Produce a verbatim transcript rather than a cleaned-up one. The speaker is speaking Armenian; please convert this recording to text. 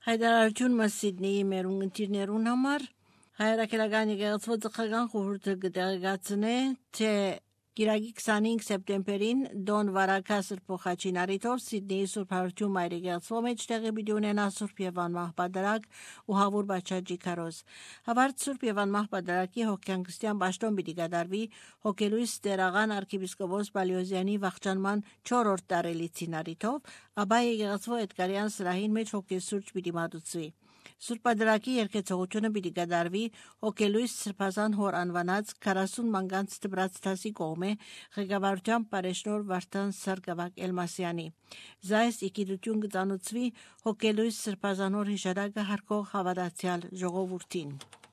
Հայտարարություն Սիդնեի մերուն ընտիրներուն համար հայրաքելական եկեղեցու ծխական խորհուրդը կտեղեկացնե, թե Կիրակի քսանհինգ սեպտեմբերին Դոն Վարակա Սրբոխաչին արիթով Սիդնեի Սուրբ Հարություն Մայր եկեղեցու մեջ տեղի պիտի ունենա Սուրբ Եվան Մահպատարակ ու Հավուր Բաչաջի քարոզ։ Հավարտ Սուրբ Եվան Մահպատարակի հոգեանքստյան պաշտոն պիտի կատարվի հոգելույս Տերաղան arczepiskopos Բալիոզյանի վախճանման չորրորդ տարելիցին արիթով, ապա եկեղեցու Էդգարյան սրահին մեջ հոգեսուրճ պիտի մատուցվի։ Սուրբ Պատարագի երկեցողությունը պիտի կատարվի հոգելույս Սրբազան հոր անվանած քառասուն մանգանց դբրած դասի կողմէ ղեկավարությամբ Պարեշնոր Վարդան Սարգսակ Էլմասյանի։ Զայս իգիտություն կծանուցվի հոգելույս Սրբազան հոր հիշադակը հարկող հավատացյալ ժողովրդին։